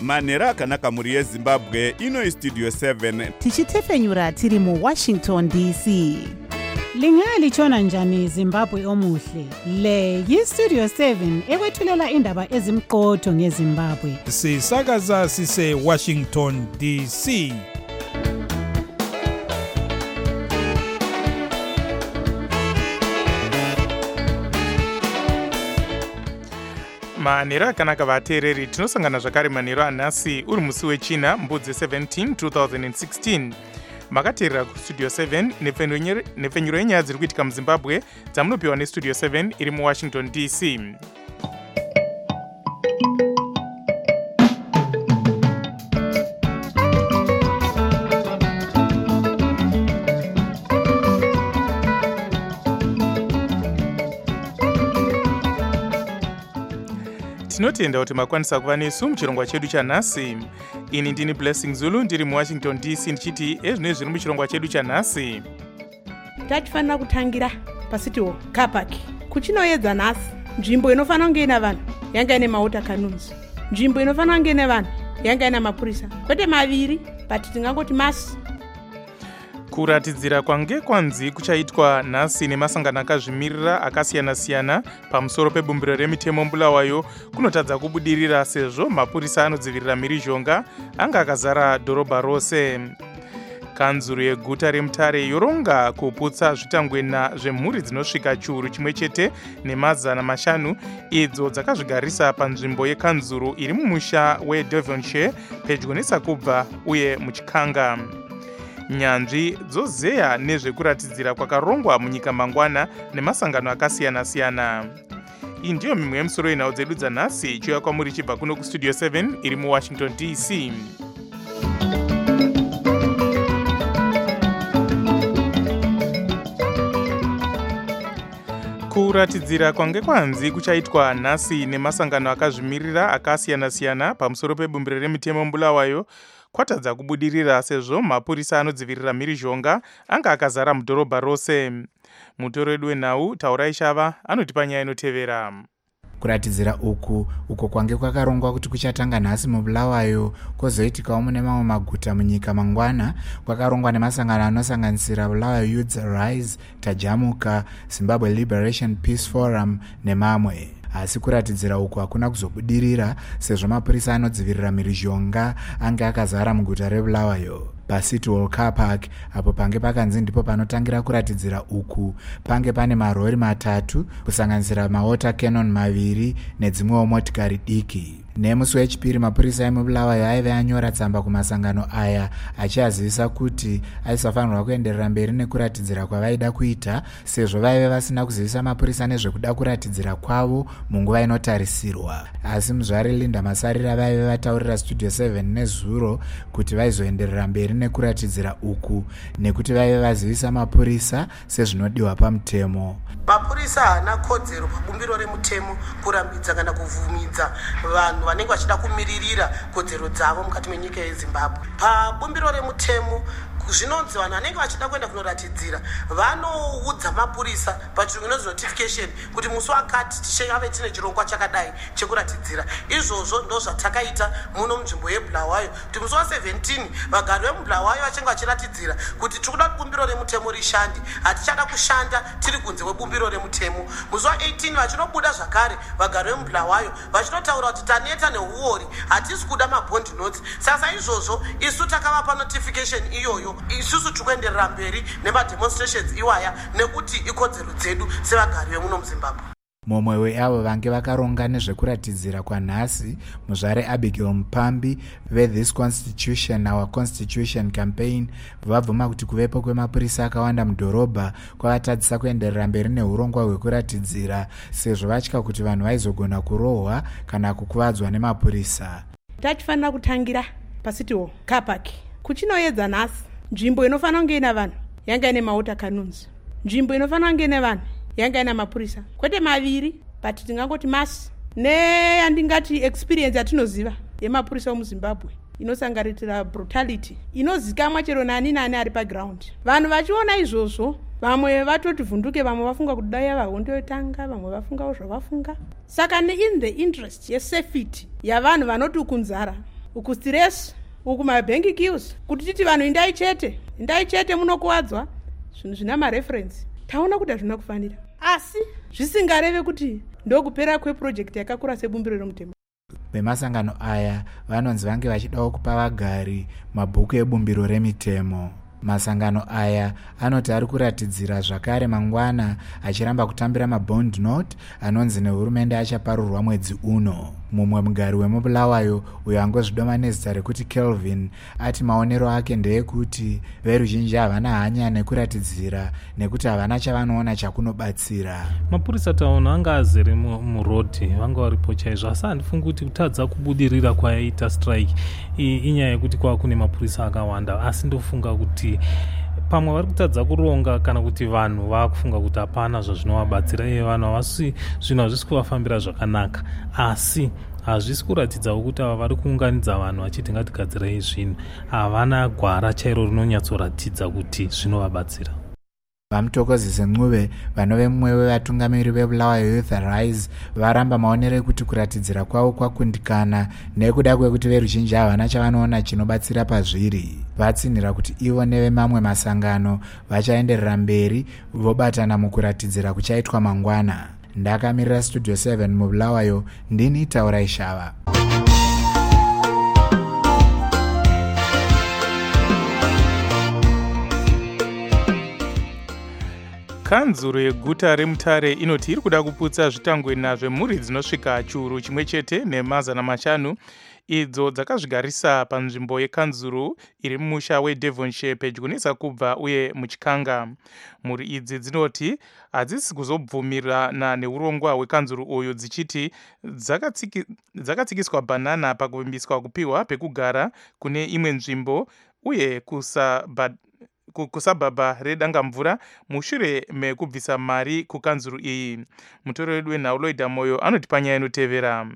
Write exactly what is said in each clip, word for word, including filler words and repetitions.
manhero akanaka mhuri yezimbabwe. Ino istudio seven tichitefenyura tiri muwashington D C. Lingalitshona njani Zimbabwe omuhle? Le yistudio seven ekwethulela indaba ezimqotho ngeZimbabwe. Sisakaza sise Washington D C. manhero akanaka vateereri, tinosangana zvakare manhero anhasi uri musi wechina mbudzi seventeen twenty sixteen. makateerera kustudio seven nepfenyuro yenyaya dziri kuitika muzimbabwe dzamunopiwa nestudio seven iri muwashington D C. tinotenda kuti makwanisa kuva nesu muchirongwa chedu chanhasi. Ini ndini Blessing Zulu ndiri muwashington D C ndichiti ezvino zviri muchirongwa chedu chanhasi. Tatifanira kutangira paCity Car Park. Kuchinoedza nhasi, nzvimbo inofanira kunge ina vanhu yanga ine mawater cannons. Nzvimbo inofanira kunge ine vanhu yanga ina mapurisa. Kwete maviri, but tingangoti masi. Kuratidzira kwange kwanzi kuchaitwa nhasi nemasangano akazvimirira akasiyana-siyana pamusoro pebumbiro remitemo mbulawayo kunotadza kubudirira sezvo mapurisa anodzivirira mhirizhonga anga akazara dhorobha rose. Kanzuru yeguta reMutare yoronga kuputsa zvitangwena zvemhuri dzinosvika chiuru chimwe chete nemazana mashanu idzo dzakazvigarisa panzvimbo yekanzuru iri mumusha weDevonshire pedyo neSakubva uye muchikanga. Nyanzvi dzozeya nezvekuratidzira kwakarongwa munyika mangwana nemasangano akasiyana-siyana. Iyi ndiyo mimwe yemusoro yenhau dzedu dzanhasi ichiuya kwamuri chibva kuno kustudio seven iri muwashington D C. Kuratidzira kwange kwanzi kuchaitwa nhasi nemasangano akazvimirira akasiyana-siyana pamusoro pebumbiro remitemo mbulawayo kwatadza kubudirira sezvo mapurisa anodzivirira mhirizhonga anga akazara mudhorobha rose. Mutoro wedu wenhau Taurai Shava anotipa nyaya inotevera. Kuratidzira uku uko kwange kwakarongwa kuti kuchatanga nhasi mubulawayo kwozoitikawo mune mamwe maguta munyika mangwana kwakarongwa nemasangano anosanganisira Bulawayo Youth Rise, Tajamuka, Zimbabwe Liberation Peace Forum nemamwe. Asi kuratidzira uku hakuna kuzobudirira sezvo mapurisa anodzivirira mhirizhonga anga akazara muguta reBulawayo. PaCity Car Park apo pange pakanzi ndipo panotangira kuratidzira uku pange pane marori matatu kusanganisira mawater cannon maviri nedzimwewo motikari diki. Nemusi wechipiri mapurisa emuBulawayo aive anyora tsamba kumasangano aya achiazivisa kuti aisafanirwa kuenderera mberi nekuratidzira kwavaida kuita sezvo vaive vasina kuzivisa mapurisa nezvekuda kuratidzira kwavo munguva inotarisirwa. Asi muzvari Linda Masarira vaive vataurira studio seven nezuro kuti vaizoenderera mberi nekuratidzira uku nekuti vaive vazivisa mapurisa sezvinodiwa pamutemo. Mapurisa haana kodzero pabumbiro remutemo kurambidza kana kuvhumidza vanhu vanenge vachida kumiririra kodzero dzavo mukati menyika yeZimbabwe. Pabumbiro remutemo zvinonzi vanhu vanenge vachida kuenda kunoratidzira vanoudza mapurisa pachirungu inonzi notification kuti musi wakati tichave tine chirongwa chakadai chekuratidzira. Izvozvo ndo zvatakaita muno munzvimbo yeBulawayo kuti musi wa17 vagari vemuBulawayo vachenga vachiratidzira kuti tiri kuda bumbiro remutemo rishande, hatichada kushanda tiri kunze kwebumbiro remutemo. Musi wa18 vachinobuda zvakare vagari vemuBulawayo vachinotaura kuti taneta neuori hatisi kuda mabond notes. Sasa izvozvo isu takavapa notification iyoyo isusu tikuenderera mberi nemademonstrations iwaya nekuti ikodzero dzedu sevagari vemuno muZimbabwe. Mumwe weavo vange vakaronga nezvekuratidzira kwanhasi muzvare Abigail Mpambi ve-This Constitution Our Constitution campaign vabvuma kuti kuvepo kwemapurisa akawanda mudhorobha kwavatadzisa kuenderera mberi neurongwa hwekuratidzira sezvo vatya kuti vanhu vaizogona kurohwa kana kukuvadzwa nemapurisa. Tatifanira kutangira paCity Car Park. Kuchinoedza nhasi, nzvimbo inofanira kunge ina vanhu yanga ine mawater cannons. Nzvimbo inofanira kunge ine vanhu yanga ina mapurisa. Kwete maviri, but tingangoti masi. Neyandingati experience yatinoziva yemapurisa muZimbabwe inosangaritira brutality inozikamwa chero nani nani ari paground. Vanhu vachiona izvozvo vamwe vatoti vhunduke, vamwe vafunga kuti dai vahondo yotanga, vamwe vafungawo zvavafunga. Saka in the interest yesafety yavanhu vanoti kunzara uku stress uku mabank queues kuti titi vanhu indai chete indai chete munokuwadzwa zvinhu zvina mareferensi taona kuti hazvina kufanira asi zvisingareve kuti ndokupera kweprojekti yakakura sebumbiro remutemo. Vemasangano aya vanonzi vange vachidawo kupa vagari mabhuku ebumbiro remitemo. Masangano aya anoti ari kuratidzira zvakare mangwana achiramba kutambira mabond note anonzi nehurumende achaparurwa mwedzi uno. Mumwe mugari wemubulawayo uyo angozvidoma nezita rekuti Kelvin ati maonero ake ndeyekuti veruzhinji havana hanya nekuratidzira nekuti havana chavanoona chakunobatsira. Mapurisa taona anga azere murodhi vanga varipo chaizvo asi handifungi kuti kutadza kubudirira kwayaita strike inyaya yekuti kwava kune mapurisa akawanda asi ndofunga kuti pamwe vari kutadza kuronga kana kuti vanhu vakufunga kuti hapana zvazvinovabatsira iye vanhu havasi zvinhu hazvisi kuvafambira zvakanaka asi hazvisi kuratidzawo kuti ava vari kuunganidza vanhu vachiti ngatigadzirei zvinhu havana gwara chairo rinonyatsoratidza kuti zvinovabatsira. Vamutokozese Ncube vanove mumwe wevatungamiri vebulawayo Youth Rise varamba maonero ekuti kuratidzira kwavo kwakundikana nekuda kwekuti veruzhinji havana chavanoona chinobatsira pazviri. Vatsinhira kuti ivo nevemamwe masangano vachaenderera mberi vobatana mukuratidzira kuchaitwa mangwana. Ndakamirira Studio seven mubulawayo ndini Taurai Shava. Kanzuro yeguta reMutare inoti iri kuda kuputsa zvitangwena zvemhuri dzinosvika chiuru chimwe chete nemazana mashanu idzo dzakazvigarisa panzvimbo yekanzuro iri mumusha weDevonshire pedyo neZakubva uye muchikanga. Mhuri idzi dzinoti hadzisi kuzobvumirana neurongwa hwekanzuro uyu dzichiti dzakatsiki, dzakatsikiswa bhanana pakuvimbiswa kupiwa pekugara kune imwe nzvimbo uye kusabha kusabhabha redangamvura mushure mekubvisa mari kukanzuro iyi. Mutori wedu wenhau Loida Moyo anoti panyaya inotevera.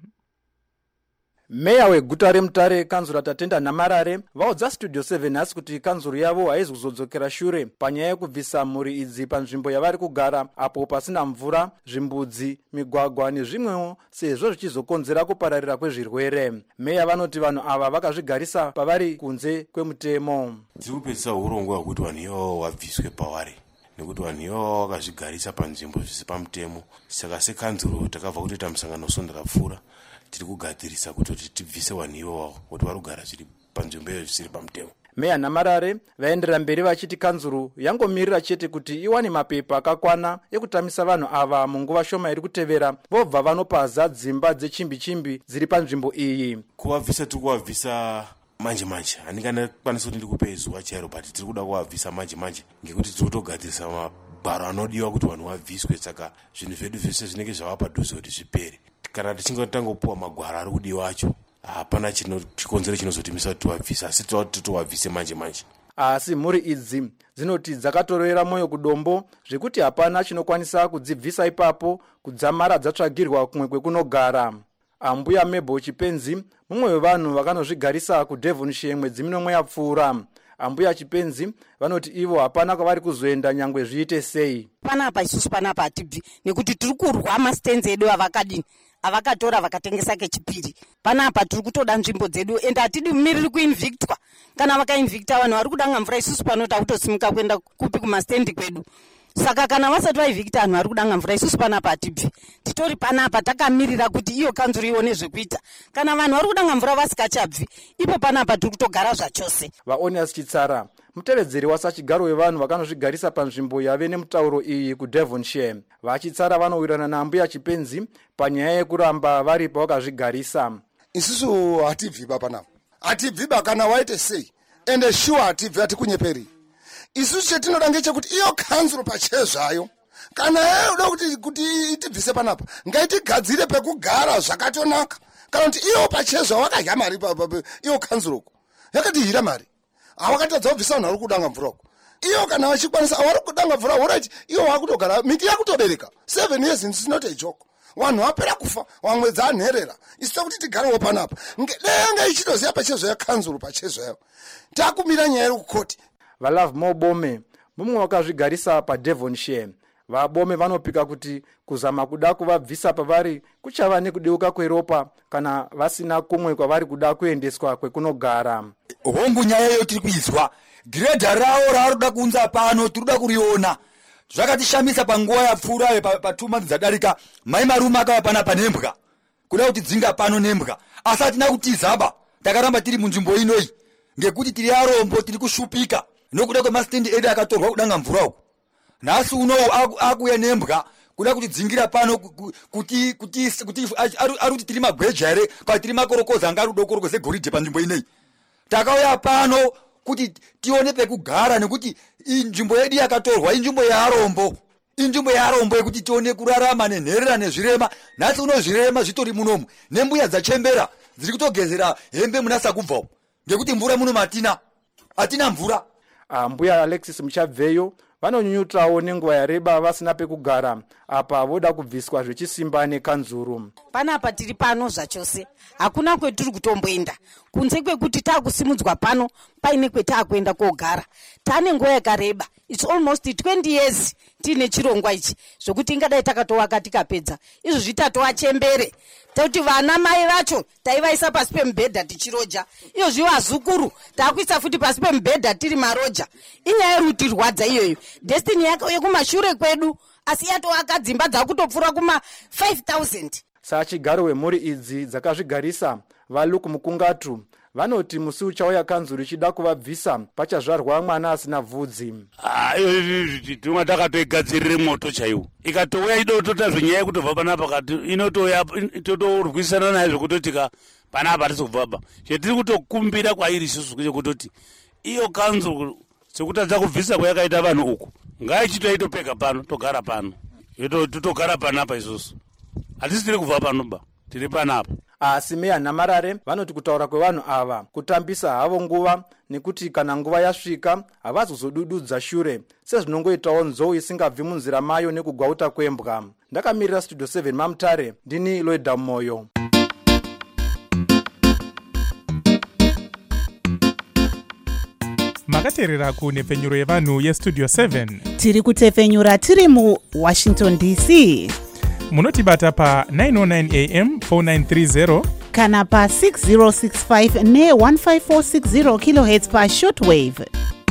Meya weguta reMutare kanzuro Tatenda Namarare vaudza Studio seven asi kuti kanzuro yavo haizi kuzodzokera shure panyaya yekubvisa mhuri idzi panzvimbo yavari kugara apo pasina mvura, zvimbudzi, migwagwa nezvimwewo sezvo zvichizokonzera kupararira kwezvirwere. Meya vanoti vanhu ava vakazvigarisa pavari kunze kwemutemo. Dzirikupedzisa urongwa hwekuti vanhu ivavo vabviswe pavari nekuti vanhu ivavo vakazvigarisa panzvimbo zvisi pamutemo. Saka sekanzuro takabva kutoita musangano sondakapfuura tiri kugadzirisa kuti tibvise vanhu ivavo kuti vari kugara zviri panzvimbo iyo zvisiri pamutemo. Meya Namarare vaenderera mberi vachiti kanzuro yangomirira chete kuti iwane mapepa akakwana ekutamisa vanhu ava munguva shoma iri kutevera vobva vanopaza dzimba dzechimbi-chimbi dziri panzvimbo iyi. Kuvabvisa tiri kuvabvisa manje manje handingana kwanisa kuti ndikupe zuva chairo but tiri kuda kuvabvisa manje manje ngekuti tiri kutogadzirisa mabharo anodiwa kuti vanhu vabviswe. Saka zvinhu zvedu zvese zvinenge zvava padhuze kuti zvipere. Kana tichinge tangopuwa magwara ari kudiwa acho hapana chikonzero chinozotimisa kuti tivabvise asi totowabvise manje manje. Asi mhuri idzi dzinoti dzakatorera moyo kudombo zvekuti hapana chinokwanisa kudzibvisa ipapo kudzamara dzatsvagirwa kumwe kwekunogara. Ambuya Mebo Chipenzi mumwe wevanhu vakanozvigarisa kuDevonshire mwedzi minomwe yapfuura. Ambuya Chipenzi vanoti ivo hapana kwavari kuzoenda nyangwe zviite sei. Panapa isusu panapa hatibvi nekuti tiri kurwa masitenzi edu avakadini avakatora vakatengesa kechipiri. Panapa tiri kutoda nzvimbo dzedu ende hatidi mumiriri kuinvictwa. Kana vakainvicta vanhu vari kudanga mvura isusu panota kutosimuka kuenda kupi kumastendi kwedu. Saka kana vasati vaivhikita vanhu vari kudanga mvura isusu panapa hatibvi. Titori panapa takamirira kuti iyo kanzuro ione zvekuita. Kana vanhu vari kudanga mvura vasikachabvi ipo panapa tiri kutogara zvachose. Vaonias Chitsara mutevedzeri wasachigaro wevanhu vakanozvigarisa panzvimbo yave nemutauro iyi kuDevonshire. Vachitsara vanowirana naambuya Chipenzi panyaya yekuramba vari pavakazvigarisa. Isusu hatibvi panapa. Hatibvi kana waite sei. Ende sure hatibvi hatikunyeperi. Isusu chetinoda ngechekuti iyo kanzuro pachezvayo kana yeyoda kuti kuti itibvise panapa ngaitigadzire pekugara zvakatonaka. Kana kuti iyo pachezva wakadya mari iyo kanzuroko yakatihira mari awakatadza kubvisa vanhu vari kudanga mvurako. Iyo kana vachikwanisa avari kudanga mvura orati iyo wakutogara miti yakutobereka seven years is not a joke. Vanhu vapera kufa vamwe dzanherera isu kuti tigarewo panapa denga ichitoziva pachezva yakanzuro pachezvayo takumira nyaya iri kukoti. Valove Mobome mumwe wakazvigarisa paDevonshire vabome vanopika kuti kuzama kuda kuvabvisa pavari kuchava nekudeuka kweropa kana vasina kumwe kwavari kuda kuendeswa kwekunogara. Hongu nyaya iyo tiri kuizwa giredha rawo raroda kunza pano tiroda kuriona zvakatishamisa panguva yapfuura patwo months dzadarika. Mai marume akava pana panembwa kuda kuti dzinga pano nembwa asi hatina kutizaba takaramba tiri munzvimbo inoi ngekuti tiri arombo tiri kushupika nokuda kwemastendi edu akatorwa kudanga mvura uku. Nhasi unowu akuya nembwa kuda kuti dzingira pano kuti kuti kuti ari kuti tiri magweja here kana tiri makorokoza anga ari kudokorokoza goridhe panzvimbo inei. Takauya pano kuti tione pekugara nekuti inzvimbo yedu yakatorwa inzvimbo yearombo inzvimbo yearombo yekuti tione kurarama nenherera nezvirema. Nhasi uno zvirema zvitori munomu nembuya dzachembera dziri kutogezera hembe muna sakubvawo ngekuti mvura muno matina hatina mvura. Ah, mbuya Alexis Muchabveyo vanonyunyutawo nenguva yareba vasina pekugara apa voda kubviswa zvechisimba nekanzuru. Panapa tiri pano zvachose hakuna kwetiri kutomboenda kunze kwekuti taakusimudzwa pano paine kwetaakuenda kogara. Tane nguva yakareba it's almost twenty years tiine chirongwa ichi zvokuti ingadai takatowaka tikapedza izvozvi tatova chembere tekuti vana mai vacho taivaisa pasi pemubhedha tichiroja iyozvi vazukuru taakuisa futi pasi pemubhedha tiri maroja. Inyaya yerutirwadza iyoyo destiny yake yekumashure kwedu asi yatovaka dzimba dzakutopfuura kuma five thousand. Sachigaro wemhuri idzi dzakazvigarisa valuku mukungatu vanoti musi uchauya kanzuru ichida kuvabvisa pachazvarwa mwana asina bvudzi. Tumwe takatoigadzirire moto chaiwo ikatouya idotota zvenyaya yekutobva panapa kati inotoya totorwisana naye zvekutotika panapa hatisi kubvaba. Chetiri kutokumbira kwairi isusu kutoti iyo kanzuru sekutadza kubvisa kwayakaita vanhu uku ngaichitoitopeka pano togara pano totogara panapa isusu hatisi tiri kubva panoba tiri panapa. Asi meya Nhamarare vanoti kutaura kwevanhu ava kutambisa havo nguva nekuti kana nguva yasvika havazozodududza shure sezvinongoitawo nzou isingabvi munzira mayo nekugwauta kwembwa. Ndakamirira Studio seven Mamutare ndini Loida Moyo. makateerera kunhepfenyuro yevanhu yestudio seven. Tiri kutefenyura tiri muWashington D C. Munotibata pa nine oh nine A M four nine three zero kana pa six zero six five ne one five four six zero kilohertz pa shortwave.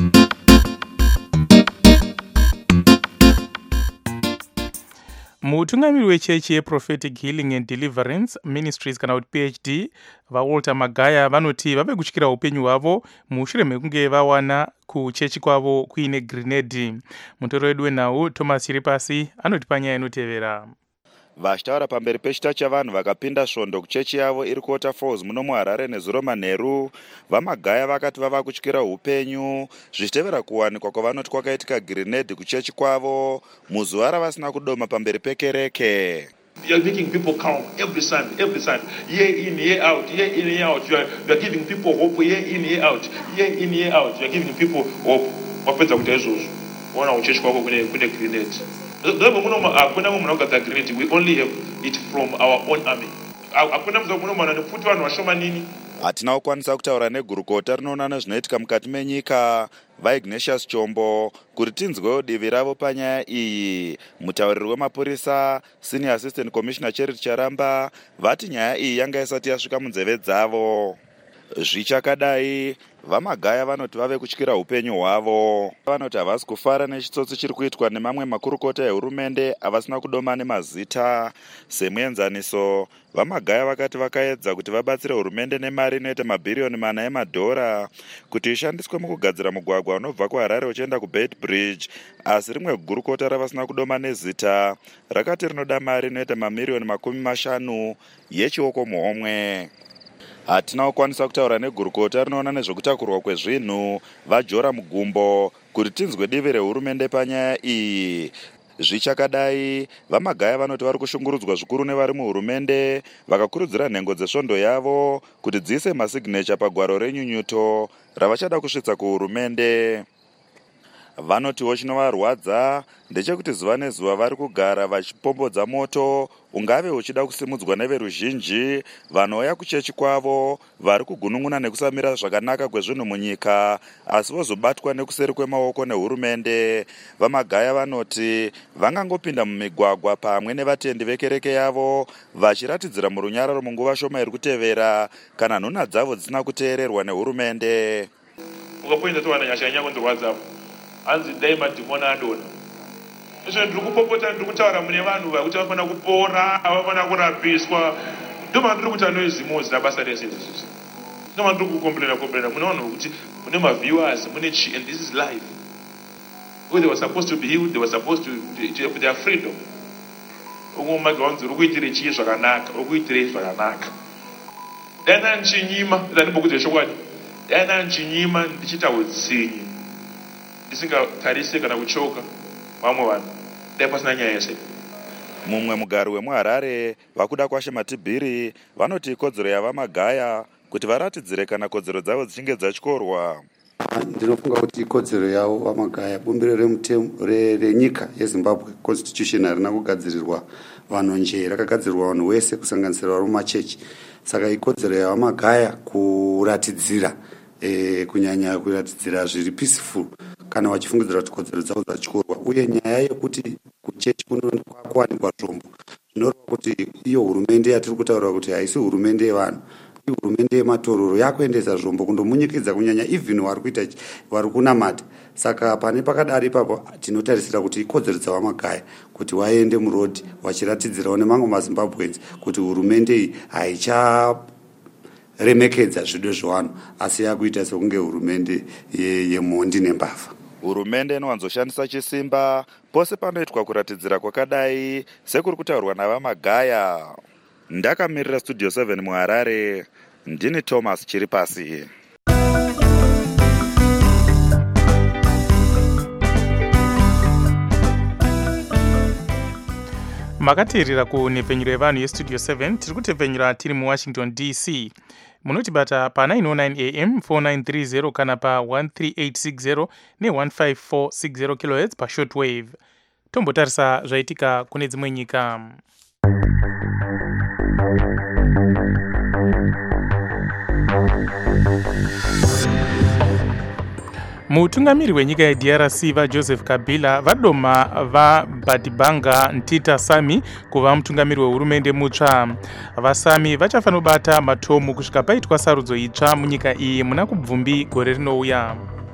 mutungamiri wechechi yeProphetic Healing and Deliverance Ministries kana kuti P H D vaWalter Magaya vanoti vave kutyira upenyu hwavo mushure mekunge vawana kuchechi kwavo kuine grenade. Mutoro wedu wenhau Thomas Chiripasi anoti panyaya inotevera. Vachitaura pamberi pechita chavanhu vakapinda svondo kuchechi yavo iri kuwater falls muno muHarare nezuro manheru, vaMagaya vakati vava kutyira upenyu zvichitevera kuwanikwa kwavanoti kwakaitika grenade kuchechi kwavo muzuva ravasina kudoma pamberi pekereke. You are making people calm every Sunday, every Sunday, year in, year out, year in, year out. You are, you are giving people hope, year in, year out, year in, year out. You are giving people hope. Wapeta kuti ezvozvo wana uchechi kwako kune kune grenade. Zabo muno akuna munhu anogadzira grenade, we only have it from our own army. Akuna munhu muno mana nekuti vanhu vashomanini. Hatina kukwanisa kutaura negurukota rinoona nezvinoitika mukati menyika vaIgnatius Chombo kuti tinzwewo divi ravo panyaya iyi. Mutauriri wemapurisa Senior Assistant Commissioner Charity Charamba vati nyaya iyi yanga isati yasvika munzeve dzavo. Zvichakadai vaMagaya vanoti vave kutyira upenyu hwavo. Vanoti havasi kufara nechitsotsi chiri kuitwa nemamwe makurukota ehurumende havasina kudoma nemazita. Semuenzaniso, vaMagaya vakati vakaedza kuti vabatsire hurumende nemari inoita mabhiriyoni mana emadhora kuti ishandiswe mukugadzira mugwagwa unobva kuHarare uchienda kuBeit Bridge, asi rimwe gurukota ravasina kudoma nezita rakati rinoda mari inoita mamiriyoni makumi mashanu yechioko muhomwe. Hatina kukwanisa kutaura negurukota rinoona nezvekutakurwa kwezvinhu vaJora Mugumbo kuti tinzwe divi rehurumende panyaya iyi. Zvichakadai, vaMagaya vanoti vari kushungurudzwa zvikuru nevari muhurumende vakakurudzira nhengo dzesvondo yavo kuti dziise masignature pagwaro renyunyuto ravachada kusvitsa kuhurumende. vanotiwo chinovarwadza ndechekuti zuva nezuva vari kugara vachipombodza moto ungave uchida kusimudzwa neveruzhinji vanouya kuchechi kwavo vari kugunun'una nekusamira zvakanaka kwezvinhu munyika asi vozobatwa nekuseri kwemaoko nehurumende. Vamagaya vanoti vangangopinda mumigwagwa pamwe nevatendi vekereke yavo vachiratidzira murunyararo munguva shoma iri kutevera kana nhuna dzavo dzisina kuteererwa nehurumende. ukapoinda towana nyasha nyako ndorwadza hanzi dai madhimoni adona izvo ndiri kupopota ndiri kutaura mune vanhu vakuti vafana kupora avafana kurapiswa ndoma ndiri kuti anoizimozi rabasa rese izvizvi ndoma ndiri kukomplena komplena mune vanhu vokuti mune maviewers mune chi and this is life where they were supposed to be healed they were supposed to, to have their freedom ukumage wanzi uri kuitire chii zvakanaka uri kuitire zvakanaka dana nchinyima ndandimbokuti chokwadi dana nchinyima ndichita utsinyi ndisingatarise kana kuchoka vamwe vanhu dai pasina nyaya yese. Mumwe mugari wemuharare vakuda kwashe matibhiri vanoti ikodzero yavamagaya kuti varatidzire kana kodzero dzavo dzichinge dzatyorwa. Ndinofunga kuti ikodzero yavo vamagaya bumbiro remutemo renyika yeZimbabwe constitution harina kugadzirirwa vanhu nje rakagadzirirwa vanhu wese kusanganisira vari mumachechi saka ikodzero yavamagaya kuratidzira e, kunyanya kuratidzira zviri peaceful kana vachifungidzira kuti kodzero dzavo dzatyorwa uye nyaya yekuti kuchechi kunowanikwa zvombo zvinoreva kuti iyo hurumende yatiri kutaura kuti haisi hurumende yevanhu hurumende yematororo yakuendesa zvombo kundomunyikidza kunyanya even vari kuita vari kunamata saka pane pakadari ipapo tinotarisira kuti ikodzero dzavamagaya kuti waende murodhi vachiratidzirawo nemamwe mazimbabwens kuti hurumende iyi haicharemekedza zvido zvevanhu asi yakuita sekunge hurumende yemhondi nembavha. Hurumende inowanzoshandisa chisimba pose panoitwa kuratidzira kwakadai sekuri kutaurwa navamagaya. Ndakamirira Studio seven muHarare, ndini Thomas Chiripasi. Makateerera kunhepfenyuro yevanhu yestudio seven tiri kutepfenyura tiri muWashington D C. Munotibata pa nine oh nine A M four nine three zero kana pa one three eight six zero ne one five four six zero kilohertz pa shortwave. Tombotarisa zvaitika kune dzimwe nyika. Mutungamiri wenyika yeD R C vaJoseph Kabila vadoma vaBadibanga Ntita Sami kuva mutungamiri wehurumende mutsva. Vasami vachafanira kubata matomu kusvika paitwa sarudzo itsva munyika iyi muna kubvumbi gore rinouya.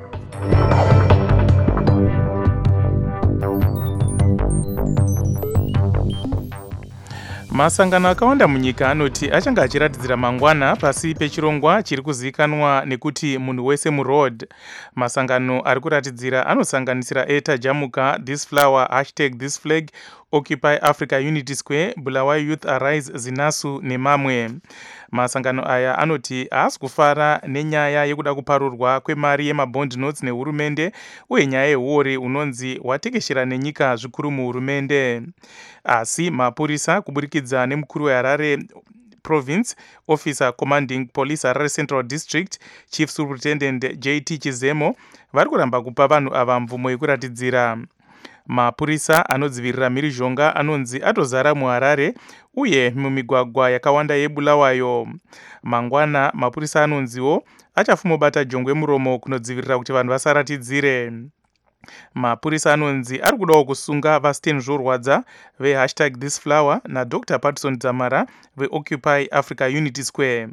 Masangano akawanda munyika anoti achanga achiratidzira mangwana pasi pechirongwa chiri kuzivikanwa nekuti munhu wese muroad. Masangano ari kuratidzira anosanganisira Eta Jamuka, This Flower, Hashtag This Flag, Occupy Africa Unity Square, Bulawayo Youth Arise, Zinasu nemamwe. Masangano aya anoti haasi kufara nenyaya yekuda kuparurwa kwemari yemabond notes nehurumende uye nyaya yehuori unonzi watekeshera nenyika zvikuru muhurumende. Asi mapurisa kuburikidza nemukuru weHarare Province Officer Commanding Police Harare Central District Chief Superintendent J T Chizemo vari kuramba kupa vanhu ava mvumo yekuratidzira. Mapurisa anodzivirira mhirizhonga anonzi atozara muHarare uye mumigwagwa yakawanda yeBulawayo. Mangwana mapurisa anonziwo achafumobata jongwe muromo kunodzivirira kuti vanhu vasaratidzire. Mapurisa anonzi ari kudawo kusunga vaStan Zvorwadza veHashtag This Flower naDr Patson Dzamara veOccupy Africa Unity Square.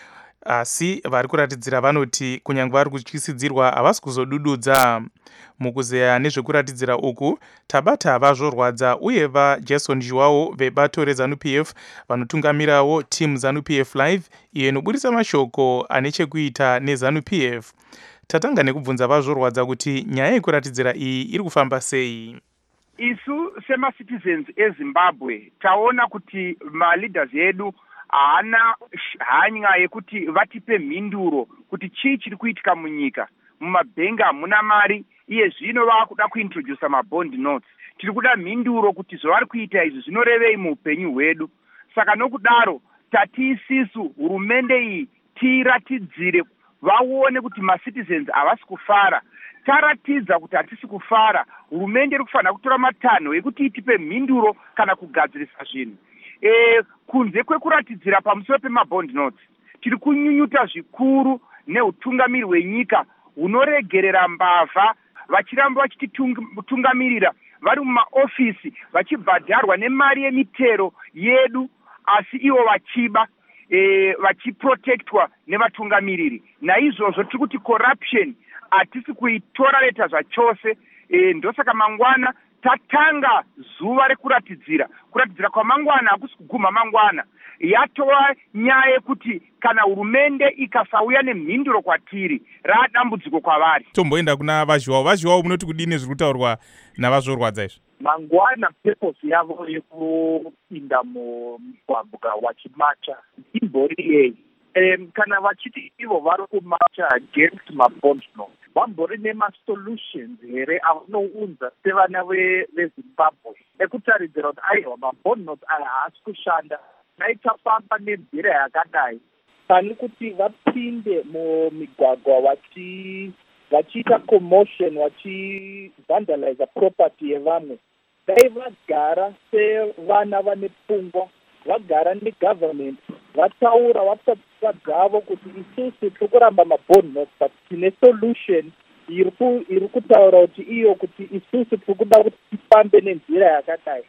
Asi vari kuratidzira vanoti kunyange vari kutyisidzirwa havasi kuzodududza. Mukuzeya nezvekuratidzira uku tabata vaZvorwadza uye vaJason Zhuwao vebato reZANU P F vanotungamirawo team ZANU P F Live iyo inoburisa mashoko ane chekuita neZANU P F. Tatanga nekubvunza vaZvorwadza kuti nyaya yekuratidzira iyi iri kufamba sei. Isu semacitizens eZimbabwe taona kuti maleaders edu haana hanya yekuti vatipe mhinduro kuti chii chiri kuitika munyika. Mumabhengi hamuna mari iye zvino vakuda kuintroduce mabond notes. Tiri kuda mhinduro kuti zvavari kuita izvi zvinorevei muupenyu hwedu. Saka nokudaro tati isisu hurumende iyi tiiratidzire vaone kuti macitizens havasi kufara taratidza kuti hatisi kufara, hurumende iri kufanira kutora matanho ekuti itipe mhinduro kana kugadzirisa zvinhu. E, kunze kwekuratidzira pamusoro pemabond notes, tiri kunyunyuta zvikuru neutungamiri hwenyika hunoregerera mbavha vachiramba vachititungamirira vari mumaofisi vachibhadharwa nemari yemitero yedu, asi ivo vachiba e, vachiprotectwa nevatungamiriri. Naizvozvo tiri kuti corruption hatisi kuitorareta zvachose. E, ndosaka mangwana tatanga zuva rekuratidzira. Kuratidzira kwamangwana hakusi kuguma mangwana. Yatova nyaya yekuti kana hurumende ikasauya nemhinduro kwatiri, radambudziko kwavari. Tomboenda kuna vazhiwawo. Vazhiwawo munoti kudini zviri kutaurwa navazorwadza izvi? Mangwana purpose yavo yekupinda mumugwagwa wachimacha imbori yei? Um, kana vachiti ivo vari kumacha against mabond notes, vambori nemasolutions here avanounza sevana vezimbabwe ekutaridzira kuti aiwa mabond notes aya haasi kushanda, naitafamba nenzira yakadai pani kuti vapinde mumigwagwa vachi vachiita commotion, vachivandaliza property yevamwe. Dai vagara sevana vane pfungwa, vagara negovernment, vataura vatapfa dzavo kuti isusu tiri kuramba mabond notes but tine solution iri kutaura kuti iyo kuti isusu tiri kuda kuti tifambe nenzira yakadai.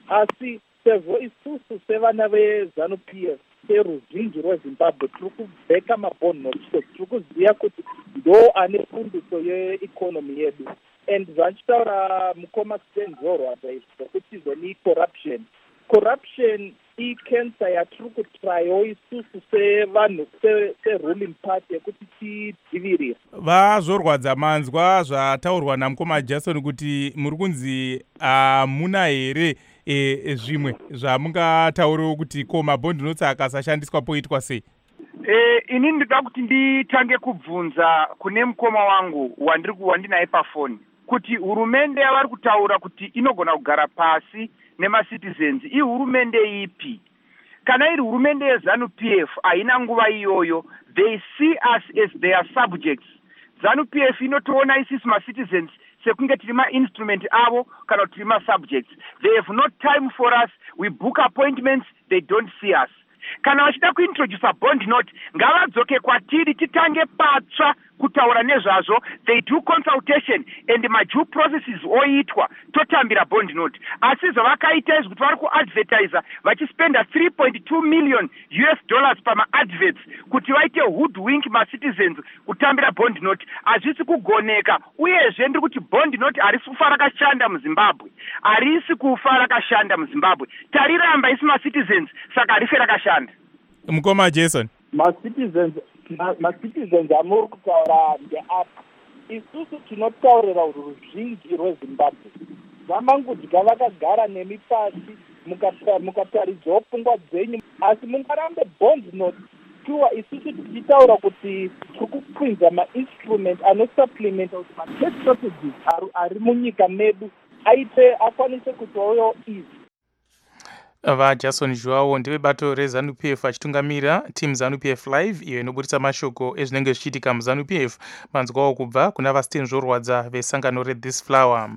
Asi sezvo isusu sevana veZANU-P F seruzhinji rwezimbabwe tiri kubheka mabond notes, tiri kuziva kuti ndo ane fundiso yeeconomy yedu. And zvachitaura mukoma Senzorwadza izvi zvokuti zoni corruption corruption icancer yatiri kutrayo isusu sevanhu seruling party yekuti tidzivirira. Vazorwadza manzwa zvataurwa namukoma Jason kuti muri kunzi hamuna here e, zvimwe zvamungatauriwo kuti ko mabond notes akasashandiswa poitwa sei? E, ini ndinoda kuti nditange kubvunza kune mukoma wangu wandiri wandinaye pafoni kuti hurumende yavari kutaura kuti inogona kugara pasi nemacitizens ihurumende ipi? Kana iri hurumende yeZANU-P F haina nguva iyoyo. They see us as their subjects. ZANU-P F inotoona isisi macitizens sekunge tiri ma-instrument avo kana kuti tiri ma-subjects. They have no time for us. We book appointments, they don't see us. Kana vachida kuintroduce bond note, ngavadzoke kwatiri titange patsva kutaura nezvazvo. They do consultation and madue processes oitwa totambira bond note. Asi zvavakaita izvi kuti vari kuadvertisa vachispenda three point two million U S dollars pama-adverts kuti vaite hoodwink ma-citizens kutambira bond note hazvisi kugoneka. Uyezve ndiri kuti bond note harisi kufa rakashanda muZimbabwe, harisi kufa rakashanda muZimbabwe. Tariramba isi ma-citizens saka harife rakashanda. Mukoma Jason, ma-citizens ma-citizens amuri kutaura ndeapa, isusu tinotaurira ruzhinji rweZimbabwe. Vamangudya vakagara nemi pasi mukataridzawo pfungwa dzenyu, asi mungarambe bond note sure isusu tichitaura kuti tiri kupinza ma-instrument anosupplementa kuti ma-tech strategies ari munyika medu aite akwanise kutiwayo easy. vaJason Joao ndevebato reZANU-P F achitungamira team ZANU-P F live iyo inoburitsa mashoko ezvinenge zvichiitika muZANU-P F. Manzwawo kubva kuna vaStenzorwadza vesangano reThis Flower.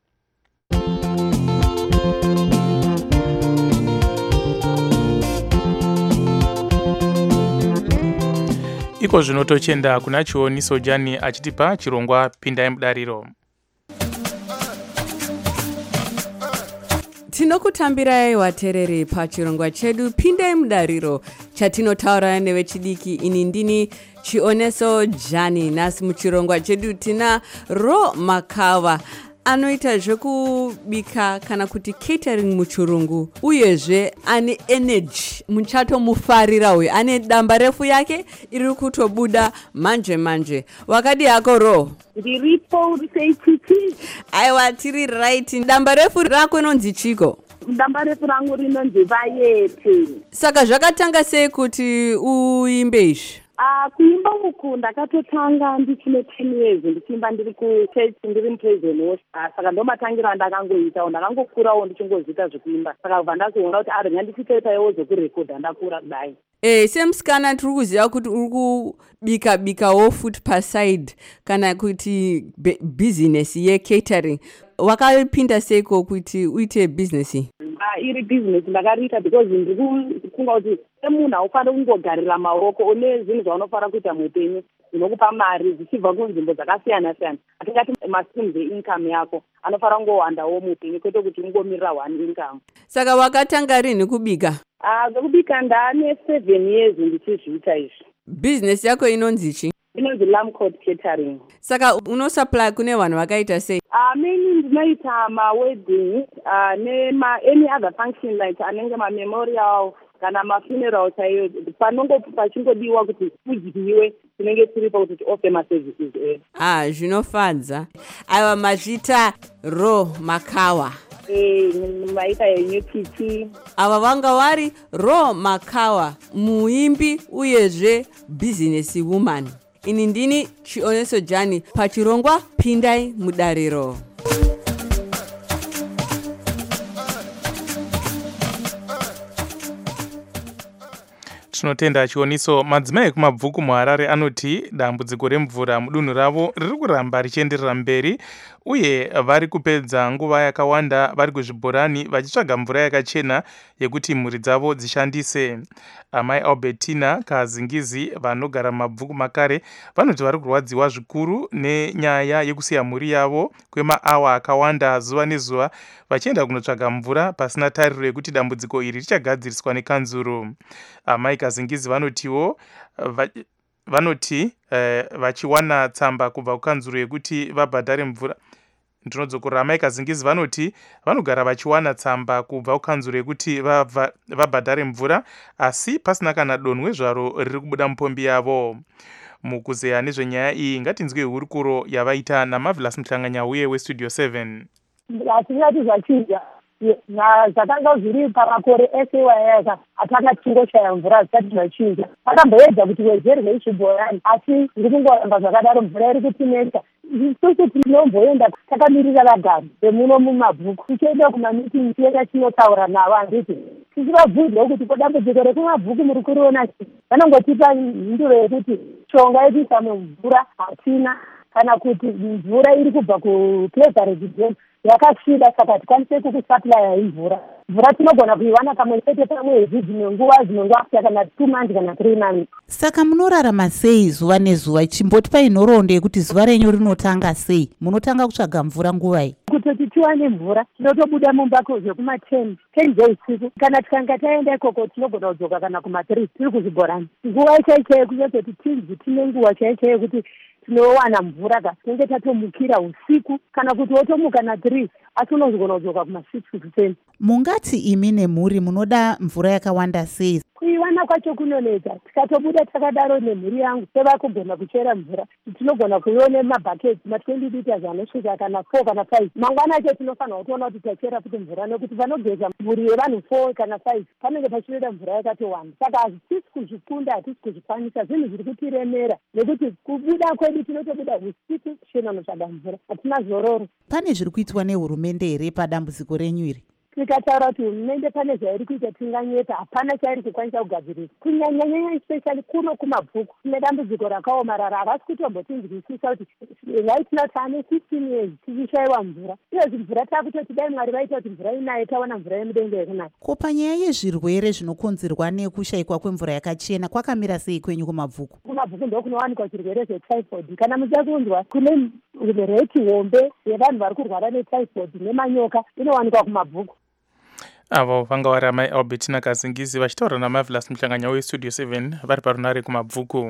Iko zvino tochenda kuna Chioni Sojani achitipa chirongwa Pindai Mudariro. Tinokutambirai watereri pachirongwa chedu Pindai Mudariro chatinotaura nevechidiki. Ini ndini Chioneso Jani. Nasi muchirongwa chedu tina Ro Makava anoita zvekubika kana kuti catering muchirungu, uyezve ane energy, muchato mufarira uyu, ane damba refu yake iri kutobuda manje manje. Wakadi yako Ro? Ndiripo riseititi. Aiwa, tiri right. Damba refu rako inonzi chiko? Damba refu rangu rinonzi Vayete. Saka zvakatanga sei kuti uimbe izvi? Ah, kuimba uku ndakatotanga ndichine ten years ndichimba ndiri kuchurch ndiri mupraise and worship. Saka ndomatangira ndakangoitawo ndakangokurawo ndichingozviita zvekuimba. Saka kubva ndakuona kuti ari ngandichitoitaiwo zvekurekodha ndakura kudai. Eh, semusikana tiri kuziva kuti uri kubika bikawo futi paside kana kuti business yecatering. Wakapinda seiko kuti uite business? Ah, iri business ndakariita because ndiri kufunga kuti semunhu haufaniri kungogarira maoko une zvinhu zvaunofanira kuita muupenyu zvinokupa mari zvichibva kunzvimbo dzakasiyana siyana. Atingati mastreams eincome yako anofanira kungowandawo muupenyu kwete kuti ungomirira one income. Saka wakatanga rini kubika? Ah, zvekubika ndane seven years ndichizviita izvi. Business yako inonzichi? Inonzi Lamcod Catering. Saka unosupply kune vanhu vakaita sei? Ah, many ndinoita ma-wedding uh, nema any other function like anenge ma-memorial kana ma-funeral chaiyo panongo pachingodiwa kuti kudyiwe tinenge tiripo kuti tioffer ma-services edu. Ah, zvinofadza. Aiwa mazvita Ro Makawa. Eh, maita yenyukichi. Ava vanga vari Ro Makawa, muimbi uyezve business woman. Ini ndini Chioneso Jani pachirongwa Pindai Mudariro. Tinotenda Chioniso. Madzimai ekumabvuku muHarare anoti dambudziko remvura mudunhu ravo riri kuramba richienderera mberi uye vari kupedza nguva yakawanda vari kuzvibhorani vachitsvaga mvura yakachena yekuti mhuri dzavo dzishandise. Amai Albertina Kazingizi vanogara mumabvuku makare vanoti vari kurwadziwa zvikuru nenyaya yekusiya mhuri yavo kwemaawa akawanda zuva nezuva vachienda kunotsvaga mvura pasina tariro yekuti dambudziko iri richagadziriswa nekanzuro. Amai Kazingizi vanotiwo va, vanoti eh, vachiwana tsamba kubva kukanzuro yekuti vabhadhare mvura. Ndinodzokera amai Kazingizi vanoti vanogara vachiwana tsamba kubva kukanzuro yekuti vabhadhare mvura asi pasina kana donwe zvaro riri kubuda mupombi yavo. Mukuzeya nezvenyaya iyi ngatinzwe hurukuro yavaita naMarvelous Mhlanganya uye weStudio seven. Hatingati zvachinja zvakanga zviri pamakore ese wayaka atanga tichingoshaya mvura zvisati zvachinja. Pakamboedza kuti wedzerwe ichibhorani asi ndiri kungoramba zvakadaro mvura iri kutinesa. Isusu tinomboenda takamirira vagari vemuno mumabhuku tichienda kumamitingi tienda tinotaura navo handiti tichivabvunzawo kuti ko dambudziko rekumabhuku muri kuriona chii. Vanongotipa mhinduro yekuti shonga yekuisa mumvura hatina kana kuti mvura iri kubva kupleasure residence yakasvida saka tikwanise kukusupply mvura. Mvura tinogona kuiwana kamwe chete pamwedzi dzimwe nguva dzimwe nguva kusvika kana two months kana three months. Saka munorarama sei zuva nezuva? Chimboti pai nhoroondo yekuti zuva renyu rinotanga sei? Munotanga kutsvaga mvura nguvai? Kutoti tiwane mvura tinotobuda mumba zvekuma ten ten dzeusiku kana tikanga taenda ikoko tinogona kudzoka kana kuma three tiri kuzvibhorani. Nguva chaichaiyo kunototi tinzi tine nguva chaichaiyo kuti tinowana mvura ka tinenge tatomukira usiku kana kuti wotomuka na three asi unozogona kudzoka kuma six to ten. Mungati imi nemhuri munoda mvura yakawanda sei? Kuiwana kwacho kunoneta. Tikatobuda takadaro nemhuri yangu sevakugona kuchera mvura tinogona kuiona mabhaketi ma twenty liters anosvika kana four kana five. Mangwana acho tinofanira kutoona kuti tachera kuti mvura nekuti vanogeza mhuri yevanhu four kana five panenge pachinoda mvura yakati one. Saka hatisi kuzvikunda hatisi kuzvikwanisa zvinhu zviri kutiremera nekuti kubuda kwedu tinotobuda usiku chena notsvaga mvura hatina zororo. Pane zviri kuitwa nehurumende here padambudziko renyu iri? Tikataura kuti hurumende pane zvairi kuita tinganyeta hapana chairi kukwanisa kugadzirisa kunyanyanyanya especially kuno kumabvuku tine dambudziko rakaomarara havasi kutombotinzwisisa kuti right now taane fifteen years tichishayiwa mvura iyezvi mvura taakutoti dai mwari vaita kuti mvura inaye tawana mvura yemudenga yekunaya. Ko panyaya yezvirwere zvinokonzerwa nekushayikwa kwemvura yakachena kwakamira sei kwenyu kumabvuku? Kumabvuku ndo kunowanikwa zvirwere zvetyphoid kana mucha kunzwa kune reti hombe yevanhu vari kurwara netyphoid nemanyoka inowanikwa kumabvuku. Avo vanga vari amai Albertina Kazingizi vachitaura naMarvelous Mhlanganya weStudio seven vari parunare kumabvuku.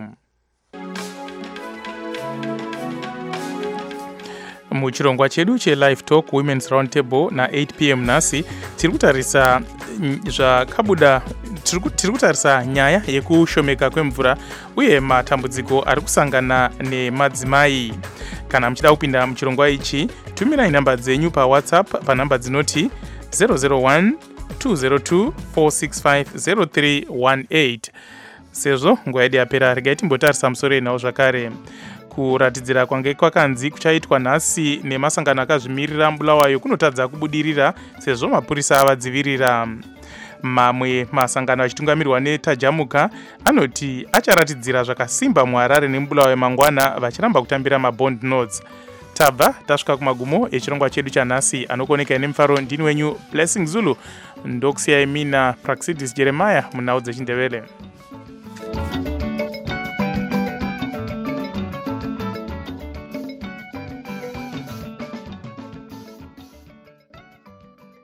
Muchirongwa chedu cheLive Talk Women's Roundtable na eight p m nhasi tiri kutarisa zvakabuda tiri kutarisa nyaya yekushomeka kwemvura uye matambudziko ari kusangana nemadzimai. Kana muchida kupinda muchirongwa ichi tumirai namba dzenyu paWhatsApp panamba dzinoti zero zero one two zero two four six five zero three one eight sezvo nguva yedu yapera regai timbotarisa musoro enhau zvakare. Kuratidzira kwange kwakanzi kuchaitwa nhasi nemasangano akazvimirira Bulawayo kunotadza kubudirira sezvo mapurisa avadzivirira. Mamwe masangano achitungamirirwa neTajamuka anoti acharatidzira zvakasimba muHarare neMbulawayo mangwana vachiramba kutambira mabond notes. Tabva tasvika kumagumo echirongwa chedu chanhasi. Anokoneka nemufaro ndini wenyu Blessing Zulu, ndokusiyai mina Praxidis Jeremiah munhau dzechindevele.